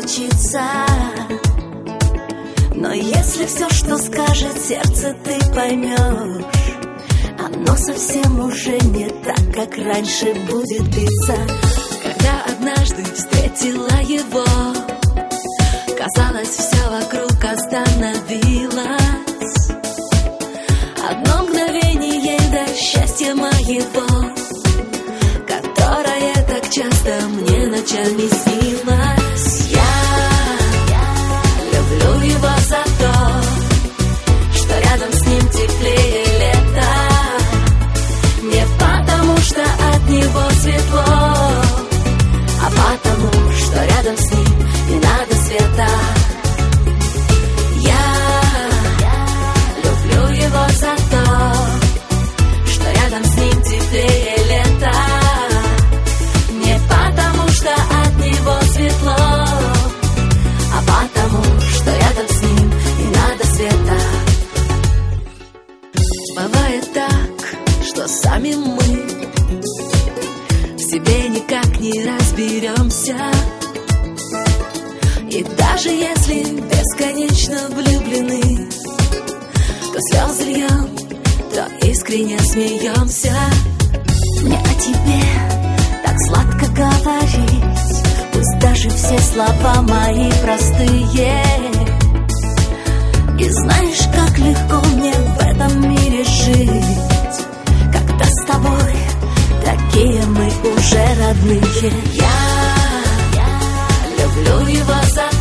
случится. Но если все, что скажет сердце, ты поймешь, оно совсем уже не так, как раньше будет биться. Когда однажды встретила его, казалось, все вокруг остановилось. Одно мгновение до счастья моего, которое так часто мне ночами снилось. Я люблю его за то, что рядом с ним теплее лето. Не потому, что от него светло, а потому, что рядом с ним не надо света. Я люблю его за то, что рядом с ним теплее лето. Не потому, что от него светло, а потому, что рядом с ним не надо света. Бывает так, что сами мы в себе никак не разберемся. И даже если бесконечно влюблены, то слезы льем, то искренне смеемся. Мне о тебе так сладко говорить, пусть даже все слова мои простые. И знаешь, как легко мне в этом мире жить, когда с тобой такие мы уже родные. Я люблю его за